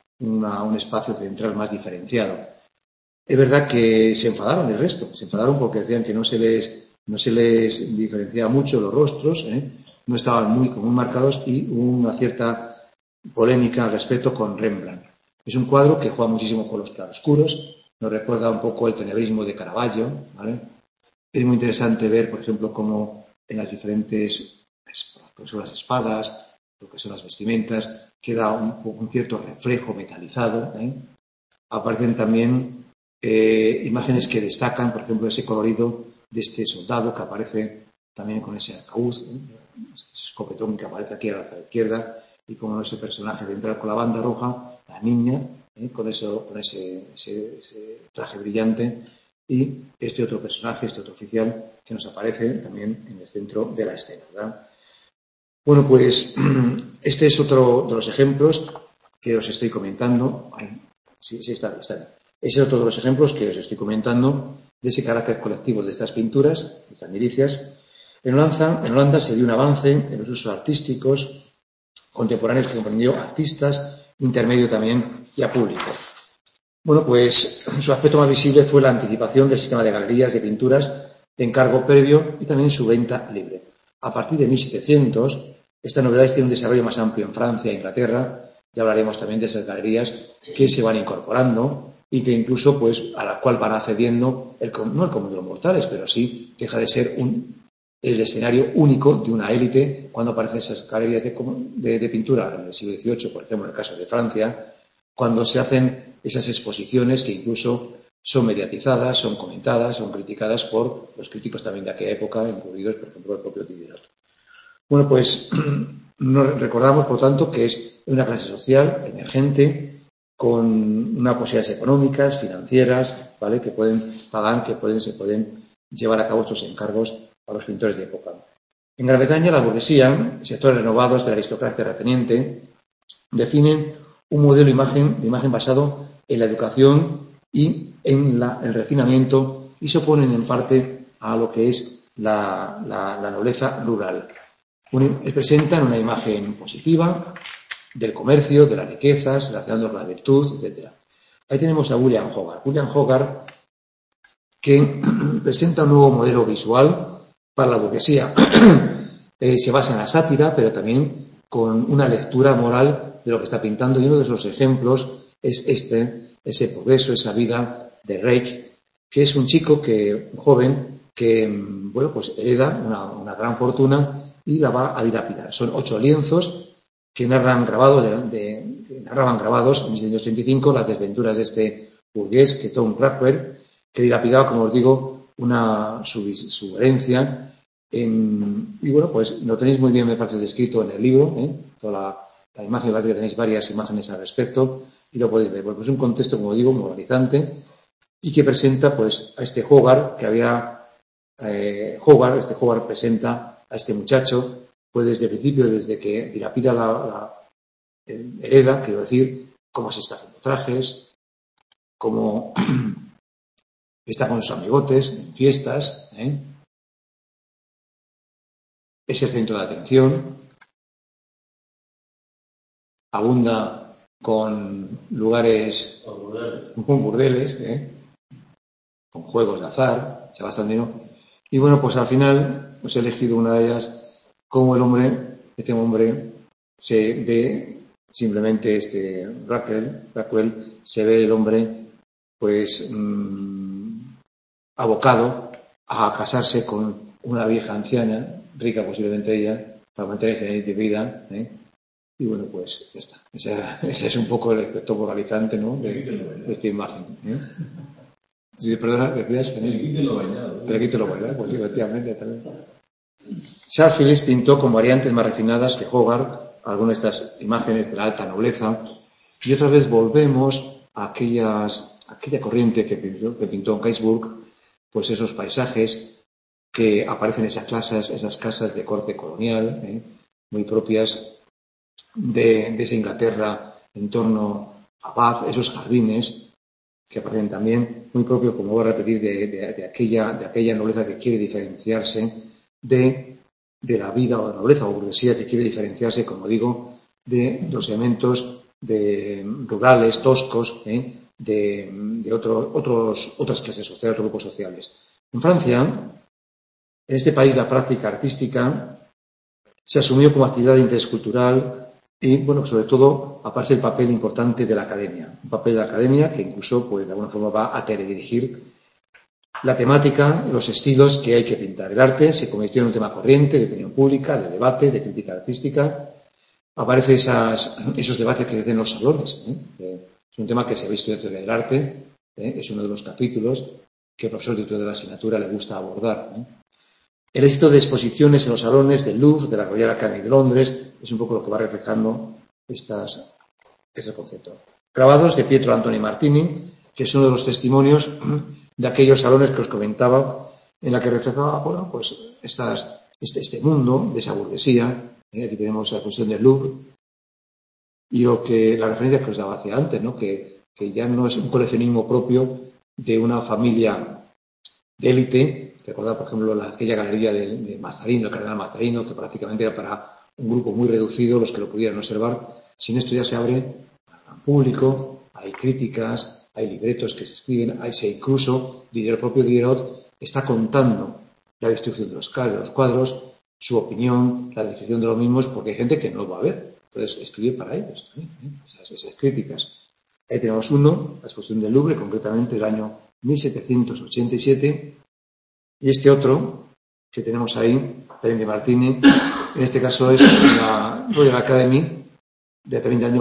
un espacio central más diferenciado. Es verdad que se enfadaron el resto, se enfadaron porque decían que no se les diferenciaba mucho los rostros, no estaban muy marcados y hubo una cierta polémica al respecto con Rembrandt. Es un cuadro que juega muchísimo con los claroscuros, nos recuerda un poco el tenebrismo de Caravaggio, ¿vale? Es muy interesante ver, por ejemplo, cómo en las diferentes, lo que son las espadas, lo que son las vestimentas, queda un cierto reflejo metalizado. Aparecen también imágenes que destacan, por ejemplo, ese colorido de este soldado que aparece también con ese arcaúz, ese escopetón que aparece aquí a la izquierda, y como ese personaje de entrar con la banda roja, la niña, con ese traje brillante, y este otro personaje, este otro oficial, que nos aparece también en el centro de la escena, ¿verdad? Bueno, pues este es otro de los ejemplos que os estoy comentando. Sí, está bien. Ese es otro de los ejemplos que os estoy comentando de ese carácter colectivo de estas pinturas, de estas milicias. En Holanda se dio un avance en los usos artísticos contemporáneos que comprendió artistas, intermedio también y a público. Bueno, pues su aspecto más visible fue la anticipación del sistema de galerías de pinturas de encargo previo y también su venta libre. A partir de 1700, estas novedades tienen un desarrollo más amplio en Francia e Inglaterra. Ya hablaremos también de esas galerías que se van incorporando y que incluso, pues, a la cual van accediendo, no el común de los mortales, pero sí deja de ser el escenario único de una élite cuando aparecen esas galerías de pintura en el siglo XVIII, por ejemplo, en el caso de Francia, cuando se hacen esas exposiciones que incluso son mediatizadas, son comentadas, son criticadas por los críticos también de aquella época, incluidos, por ejemplo, el propio Diderot. Bueno, pues recordamos, por tanto, que es una clase social emergente con unas posibilidades económicas, financieras, ¿vale?, que pueden pagar, se pueden llevar a cabo estos encargos a los pintores de época. En Gran Bretaña, la burguesía, sectores renovados de la aristocracia terrateniente, definen un modelo de imagen basado en la educación y en el refinamiento y se oponen en parte a lo que es la nobleza rural. Presentan una imagen positiva del comercio, de las riquezas, relacionando con la virtud, etc. Ahí tenemos a William Hogarth. William Hogarth, que presenta un nuevo modelo visual para la burguesía. Se basa en la sátira, pero también con una lectura moral de lo que está pintando, y uno de esos ejemplos es ese progreso, esa vida de Reich, que es un joven que, bueno, pues hereda una gran fortuna y la va a dilapidar. Son 8 lienzos que narraban grabados en 1785 las desventuras de este burgués, que Tom Crackwell, que dilapidaba, como os digo, su herencia. Y bueno, pues lo tenéis muy bien, me parece, descrito en el libro, toda la imagen, me parece que tenéis varias imágenes al respecto y lo podéis ver. Pues es un contexto, como digo, moralizante y que presenta, pues, a este Hogarth Hogarth presenta a este muchacho, pues desde el principio, desde que dilapida hereda, quiero decir, cómo se está haciendo trajes, cómo está con sus amigotes en fiestas, es el centro de atención, abunda con lugares, con burdeles, con juegos de azar, se gasta dinero. Y bueno, pues al final os he elegido una de ellas, como este hombre se ve simplemente Rackwell, se ve el hombre pues abocado a casarse con una vieja anciana, rica posiblemente ella, para mantener ese nivel de vida, y bueno, pues ya está. Ese es un poco el aspecto moralizante, ¿no?, de esta imagen. Sí, perdona, decías que le quito lo bailado, pues efectivamente también. Charles Phillips pintó con variantes más refinadas que Hogarth algunas de estas imágenes de la alta nobleza, y otra vez volvemos a aquella corriente que pintó en Gaisburg, pues esos paisajes que aparecen esas casas de corte colonial, muy propias de esa Inglaterra en torno a Bath, esos jardines que aparecen también muy propios, como voy a repetir, de aquella nobleza que quiere diferenciarse de la vida o la nobleza o burguesía que quiere diferenciarse, como digo, de los elementos rurales, toscos, de otras clases sociales, otros grupos sociales. En Francia, en este país, la práctica artística se asumió como actividad de interés cultural y, bueno, sobre todo, aparece el papel importante de la academia. Un papel de la academia que incluso, pues, de alguna forma va a teledirigir la temática, los estilos que hay que pintar. El arte se convirtió en un tema corriente de opinión pública, de debate, de crítica artística. Aparecen esos debates que se hacen en los salones. Es un tema que se ha visto dentro del arte. Es uno de los capítulos que el profesor de la asignatura le gusta abordar. El éxito de exposiciones en los salones del Louvre, de la Royal Academy de Londres, es un poco lo que va reflejando ese concepto. Grabados de Pietro Antoni Martini, que es uno de los testimonios de aquellos salones que os comentaba, en la que reflejaba, bueno, pues este mundo de esa burguesía. Aquí tenemos la cuestión del Louvre y la referencia que os daba hacia antes, ¿no? Que ya no es un coleccionismo propio de una familia de élite. Recordad, por ejemplo, aquella galería de Mazarino, el cardenal Mazarino, que prácticamente era para un grupo muy reducido los que lo pudieran observar. Sin esto ya se abre al público, hay críticas, hay libretos que se escriben, incluso el propio Diderot está contando la distribución de los cuadros, su opinión, la descripción de los mismos, porque hay gente que no lo va a ver. Entonces, escribe para ellos también, esas críticas. Ahí tenemos uno, la exposición del Louvre, concretamente del año 1787, y este otro que tenemos ahí, también de Martini, en este caso es la Royal Academy, también del año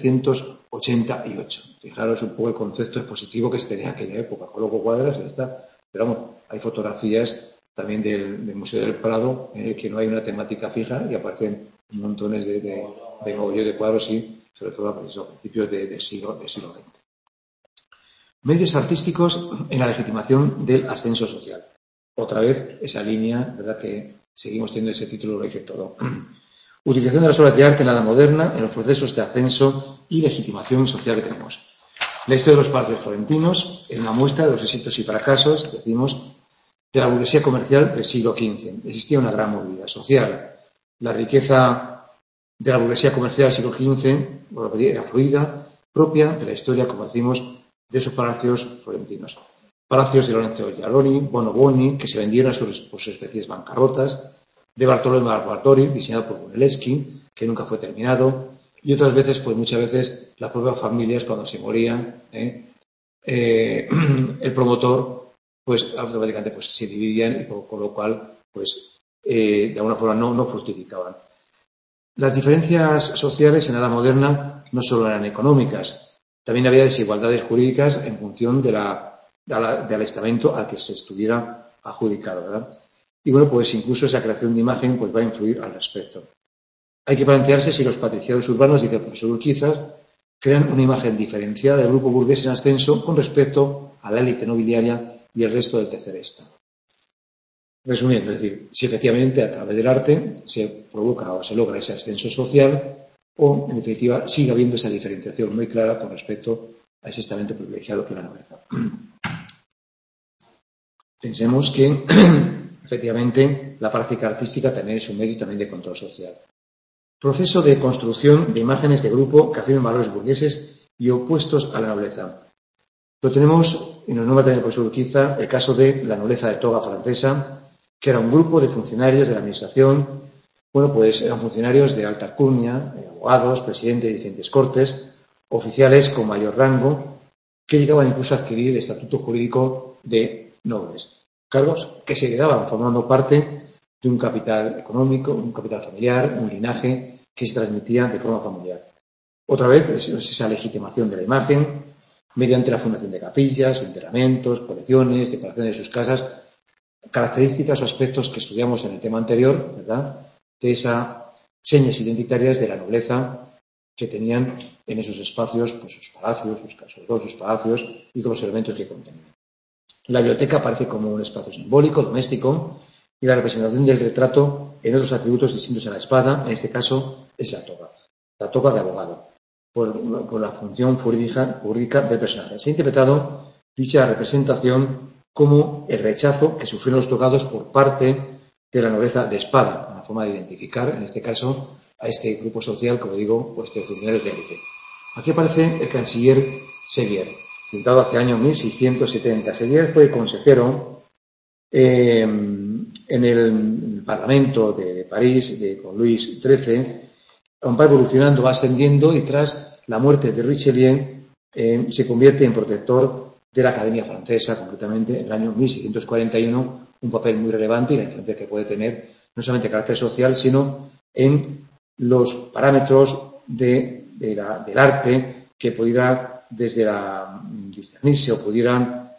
1788. Fijaros un poco el concepto expositivo que se tenía en aquella época. Coloco cuadros y ya está. Pero vamos, hay fotografías también del Museo del Prado en el que no hay una temática fija y aparecen montones de mogollón de cuadros y sobre todo a principios del siglo XX. Medios artísticos en la legitimación del ascenso social. Otra vez esa línea, ¿verdad?, que seguimos teniendo ese título, lo dice todo. Utilización de las obras de arte en la Edad Moderna en los procesos de ascenso y legitimación social que tenemos. La historia de los palacios florentinos es una muestra de los éxitos y fracasos, decimos, de la burguesía comercial del siglo XV. Existía una gran movilidad social. La riqueza de la burguesía comercial del siglo XV era fluida, propia de la historia, como decimos, de esos palacios florentinos. Palacios de Lorenzo Gialloni, Bonoboni, que se vendieron por sus especies bancarrotas, de Bartolomeo Barbari, diseñado por Brunelleschi, que nunca fue terminado, y otras veces, pues muchas veces, las propias familias, cuando se morían, el promotor, pues automáticamente pues, se dividían, y con lo cual, pues, de alguna forma no fructificaban. Las diferencias sociales en la Edad Moderna no solo eran económicas, también había desigualdades jurídicas en función del estamento al que se estuviera adjudicado, ¿verdad? Y bueno, pues incluso esa creación de imagen pues va a influir al respecto. Hay que plantearse si los patriciados urbanos, dice el profesor Urquiza, crean una imagen diferenciada del grupo burgués en ascenso con respecto a la élite nobiliaria y el resto del tercer estado. Resumiendo, es decir, si efectivamente a través del arte se provoca o se logra ese ascenso social o, en definitiva, sigue habiendo esa diferenciación muy clara con respecto a ese estamento privilegiado que es la nobleza. Pensemos que efectivamente la práctica artística también es un medio también de control social. Proceso de construcción de imágenes de grupo que afirmen valores burgueses y opuestos a la nobleza. Lo tenemos, y nos nombra también el profesor Urquiza, el caso de la nobleza de toga francesa, que era un grupo de funcionarios de la administración. Bueno, pues eran funcionarios de alta alcurnia, abogados, presidentes de diferentes cortes, oficiales con mayor rango, que llegaban incluso a adquirir el estatuto jurídico de nobles. Cargos que se quedaban formando parte de un capital económico, un capital familiar, un linaje que se transmitía de forma familiar. Otra vez es esa legitimación de la imagen mediante la fundación de capillas, enterramientos, colecciones, decoraciones de sus casas, características o aspectos que estudiamos en el tema anterior, ¿verdad?, de esas señas identitarias de la nobleza que tenían en esos espacios pues, sus palacios, sobre todo sus palacios y con los elementos que contenían. La biblioteca aparece como un espacio simbólico, doméstico, y la representación del retrato en otros atributos distintos a la espada, en este caso, es la toga de abogado, por la función jurídica del personaje. Se ha interpretado dicha representación como el rechazo que sufrieron los togados por parte de la nobleza de espada, una forma de identificar, en este caso, a este grupo social, como digo, o este funcionario de élite. Aquí aparece el canciller Seguier, pintado hacia el año 1670. Seguier fue consejero en el Parlamento de París con Luis XIII, va evolucionando, va ascendiendo y tras la muerte de Richelieu se convierte en protector de la Academia Francesa, concretamente en el año 1641, un papel muy relevante y la influencia que puede tener no solamente de carácter social, sino en los parámetros del arte que pudiera discernirse o pudieran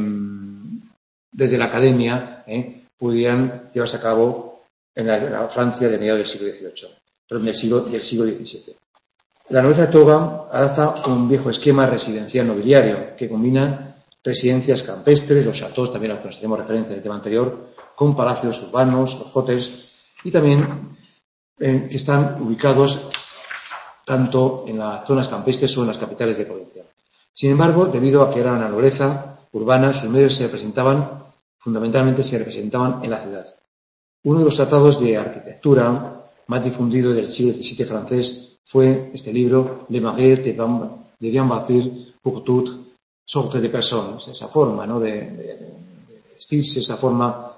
desde la Academia pudieran llevarse a cabo en la Francia de mediados del siglo XVIII, perdón, del siglo XVII. La nobleza de toga adapta un viejo esquema residencial nobiliario que combina residencias campestres, los chateaux, también a los que nos hacemos referencia en el tema anterior, con palacios urbanos, los hotels, y también que están ubicados tanto en las zonas campestres o en las capitales de provincia. Sin embargo, debido a que era una nobleza urbana, sus medios fundamentalmente se representaban en la ciudad. Uno de los tratados de arquitectura más difundido del siglo XVII francés fue este libro, Le Marais de bien bâtir pour toutes sortes de personnes, esa forma, ¿no?, de vestirse, esa forma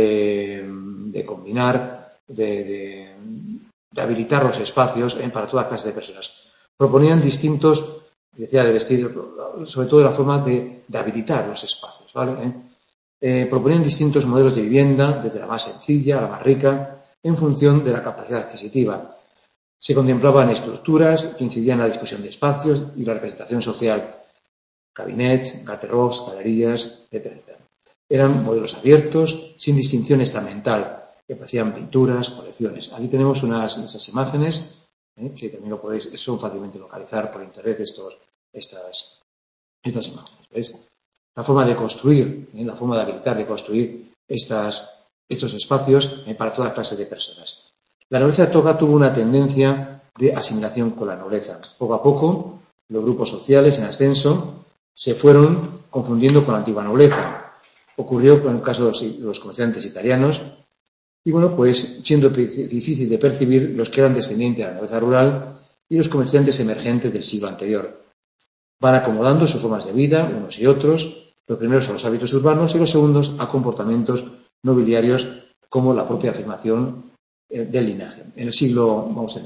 de combinar, de habilitar los espacios para toda clase de personas. Proponían distintos, decía de vestir, sobre todo de la forma de habilitar los espacios, ¿vale? Proponían distintos modelos de vivienda, desde la más sencilla a la más rica, en función de la capacidad adquisitiva. Se contemplaban estructuras que incidían en la disposición de espacios y la representación social, gabinets, garderobes, galerías, etc. Eran modelos abiertos, sin distinción estamental, que ofrecían pinturas, colecciones. Aquí tenemos esas imágenes, que también son fácilmente localizar por internet estas imágenes. ¿Veis? La forma de construir, la forma de habilitar, de construir estos espacios para toda clase de personas. La nobleza de toga tuvo una tendencia de asimilación con la nobleza. Poco a poco, los grupos sociales en ascenso se fueron confundiendo con la antigua nobleza. Ocurrió con el caso de los comerciantes italianos y, bueno, pues siendo difícil de percibir los que eran descendientes de la nobleza rural y los comerciantes emergentes del siglo anterior. Van acomodando sus formas de vida, unos y otros, los primeros a los hábitos urbanos y los segundos a comportamientos nobiliarios como la propia afirmación del linaje. En el siglo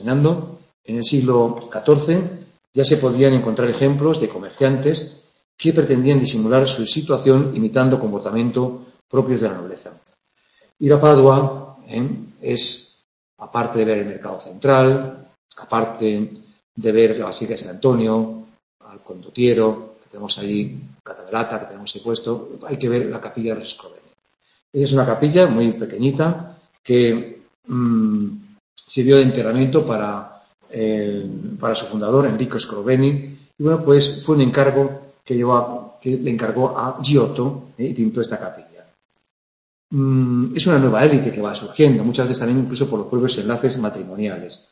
XIV ya se podían encontrar ejemplos de comerciantes que pretendían disimular su situación imitando comportamiento propios de la nobleza. Ir a Padua es, aparte de ver el mercado central, aparte de ver la Basílica de San Antonio, al Condottiero, que tenemos allí, Catavelata, que tenemos ahí puesto, hay que ver la capilla de los Scrovegni. Es una capilla muy pequeñita que sirvió de enterramiento para su fundador, Enrico Scrovegni, y bueno, pues fue un encargo que le encargó a Giotto y pintó esta capilla. Es una nueva élite que va surgiendo, muchas veces también incluso por los propios enlaces matrimoniales.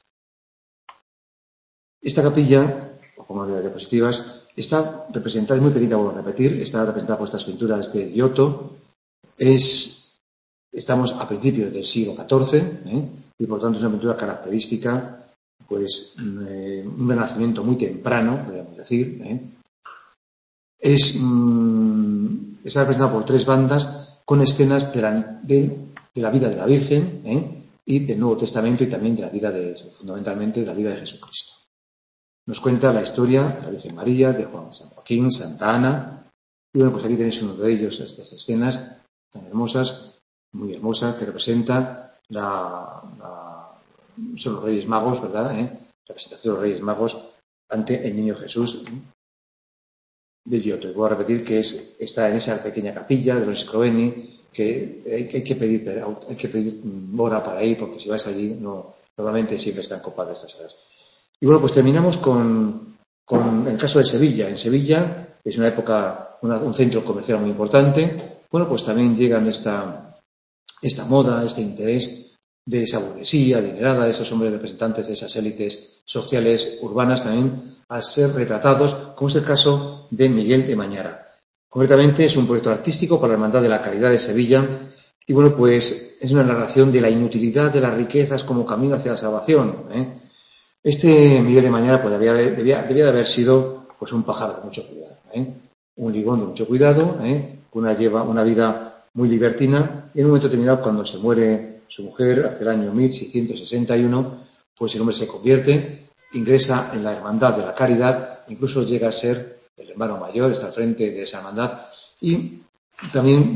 Esta capilla, como diapositivas, está representada, es muy pequeña, vuelvo a repetir, está representada por estas pinturas de Giotto. Estamos a principios del siglo XIV, y por tanto es una pintura característica, pues un renacimiento muy temprano, podríamos decir. Está representada por tres bandas con escenas de la vida de la Virgen y del Nuevo Testamento y también de la vida fundamentalmente de la vida de Jesucristo. Nos cuenta la historia de la Virgen María, de San Joaquín, Santa Ana, y bueno, pues aquí tenéis uno de ellos, estas escenas tan hermosas, muy hermosas, que representa son los Reyes Magos, ¿verdad? Representación de los Reyes Magos ante el Niño Jesús de Giotto. Y voy a repetir que está en esa pequeña capilla de los Scrovegni, que hay que pedir hora para ir, porque si vais allí, normalmente siempre están copadas estas horas. Y bueno, pues terminamos con el caso de Sevilla. En Sevilla es una época, un centro comercial muy importante. Bueno, pues también llegan esta moda, este interés de esa burguesía adinerada, de esos hombres representantes de esas élites sociales urbanas también a ser retratados, como es el caso de Miguel de Mañara. Concretamente es un proyecto artístico para la Hermandad de la Caridad de Sevilla y bueno, pues es una narración de la inutilidad de las riquezas como camino hacia la salvación. Este Miguel de Mañara pues debía de haber sido pues un pájaro de mucho cuidado, un ligón de mucho cuidado, lleva una vida muy libertina y en un momento determinado cuando se muere su mujer hacia el año 1661, pues el hombre se convierte, ingresa en la Hermandad de la Caridad, incluso llega a ser el hermano mayor, está al frente de esa hermandad y también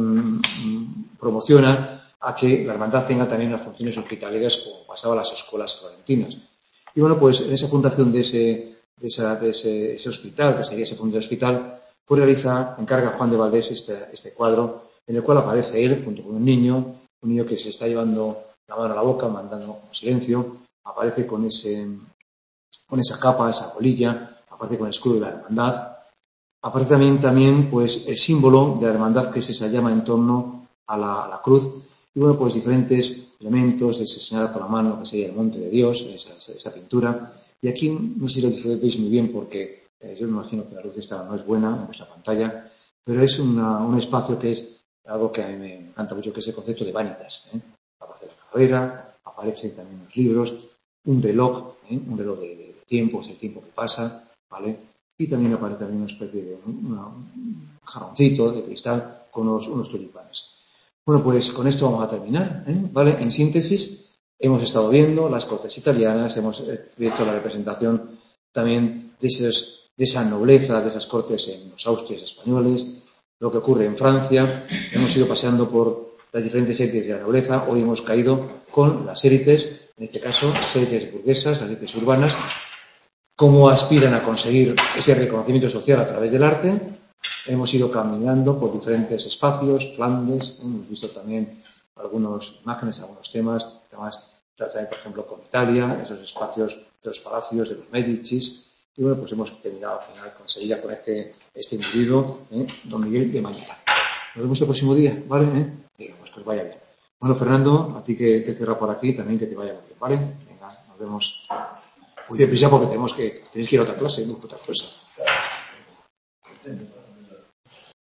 promociona a que la hermandad tenga también las funciones hospitalarias como pasaba a las escuelas florentinas. Y bueno, pues en esa fundación de ese hospital, que sería ese punto de hospital, pues encarga Juan de Valdés este cuadro en el cual aparece él junto con un niño que se está llevando la mano a la boca, mandando silencio, aparece con esa capa, esa colilla, aparece con el escudo de la hermandad, aparece también pues el símbolo de la hermandad que es esa llama en torno a la cruz y bueno, pues diferentes elementos, se señala con la mano que sería el monte de Dios, esa pintura. Y aquí no sé si lo veis muy bien porque yo me imagino que la luz esta no es buena en vuestra pantalla, pero es un espacio que es algo que a mí me encanta mucho, que es el concepto de vanitas. Aparece la calavera, aparecen también los libros, un reloj de tiempo, es el tiempo que pasa, ¿vale? Y también aparece una especie de un jarroncito de cristal con unos tulipanes. Bueno, pues con esto vamos a terminar, ¿vale? En síntesis, hemos estado viendo las cortes italianas, hemos visto la representación también de esa nobleza, de esas cortes en los Austrias españoles, lo que ocurre en Francia, hemos ido paseando por las diferentes élites de la nobleza, hoy hemos caído con las élites, en este caso las élites burguesas, las élites urbanas, cómo aspiran a conseguir ese reconocimiento social a través del arte. Hemos ido caminando por diferentes espacios, Flandes, hemos visto también algunas imágenes, algunos temas también, por ejemplo, con Italia, esos espacios de los palacios de los Médicis. Y bueno, pues hemos terminado al final con Sevilla con este individuo, don Miguel de Mañara. Nos vemos el próximo día, ¿vale? Pues que os vaya bien. Bueno, Fernando, a ti que cierra por aquí, también que te vaya muy bien, ¿vale? Venga, nos vemos. Muy deprisa porque tenéis que ir a otra clase, no otra cosa.